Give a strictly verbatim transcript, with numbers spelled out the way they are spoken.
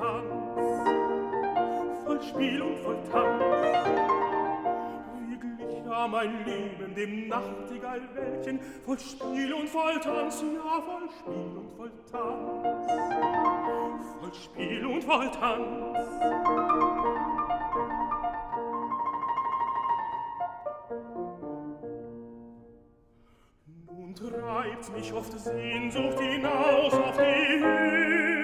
Tanz, voll Spiel und voll Tanz. Wie glich ja mein Leben dem Nachtigallwäldchen, voll Spiel und voll Tanz, ja, voll Spiel und voll Tanz, voll Spiel und voll Tanz. Nun treibt mich oft Sehnsucht hinaus auf die Höhe,